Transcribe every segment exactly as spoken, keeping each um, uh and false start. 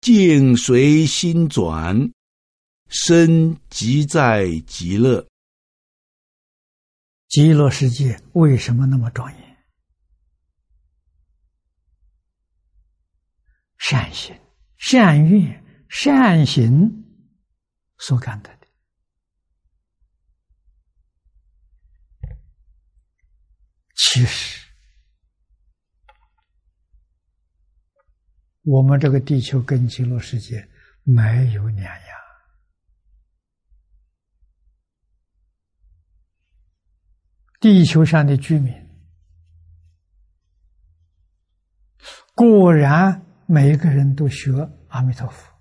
境随心转，身即在极乐。 极乐世界为什么那么庄严？善心、善愿、善行所感得的。其实，我们这个地球跟极乐世界没有两样。地球上的居民，果然每一个人都学阿弥陀佛。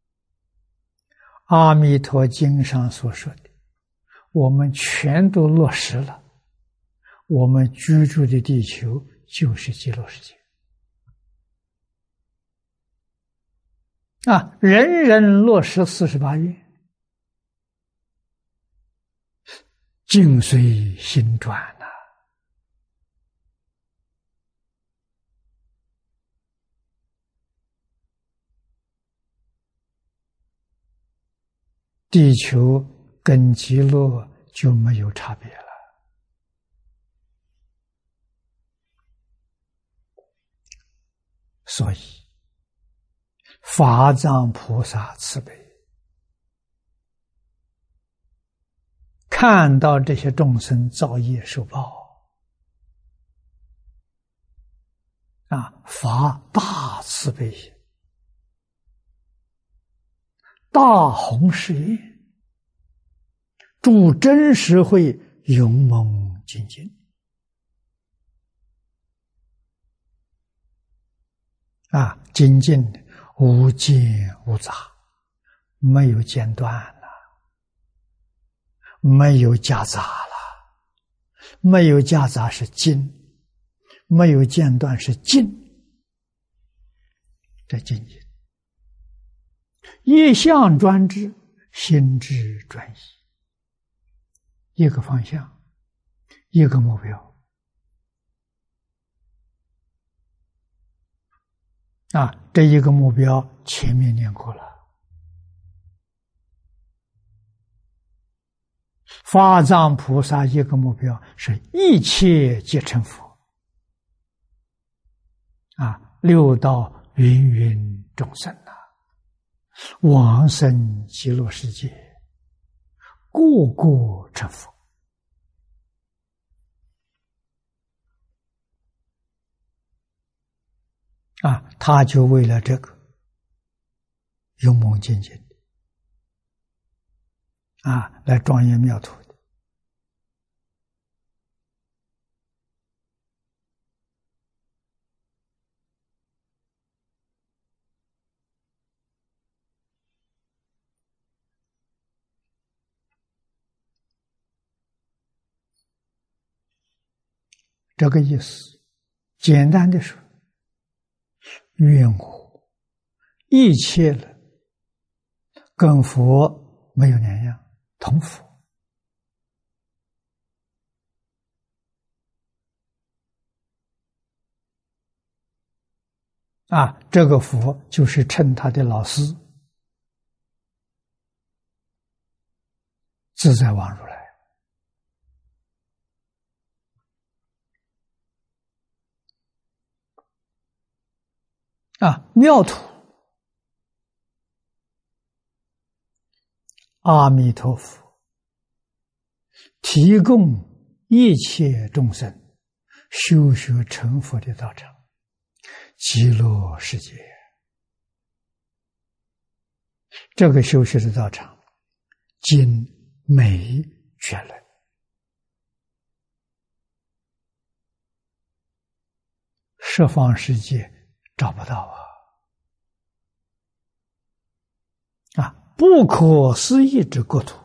阿弥陀经上所说的，我们全都落实了。我们居住的地球就是极乐世界。啊，人人落实四十八愿，境随心转呐、啊。地球跟极乐就没有差别了。所以，法藏菩萨慈悲，看到这些众生造业受报，啊，发大慈悲心，大弘誓愿，助真实会勇猛精进。啊，精进无间无杂，没有间断了，没有夹杂了，没有夹杂是精，没有间断是进，这精进。一向专知，心智专一，一个方向，一个目标。啊，这一个目标前面念过了。法藏菩萨一个目标是一切皆成佛。啊，六道芸芸众生啊，往生极乐世界，个个成佛。啊，他就为了这个勇猛精进啊，来庄严妙土的。这个意思，简单的说，愿我一切了，跟佛没有两样，同佛。啊，这个佛就是称他的老师，自在王如来。啊，妙土，阿弥陀佛提供一切众生修学成佛的道场，极乐世界。这个修学的道场，精美绝伦，十方世界找不到啊！啊，不可思议之国土。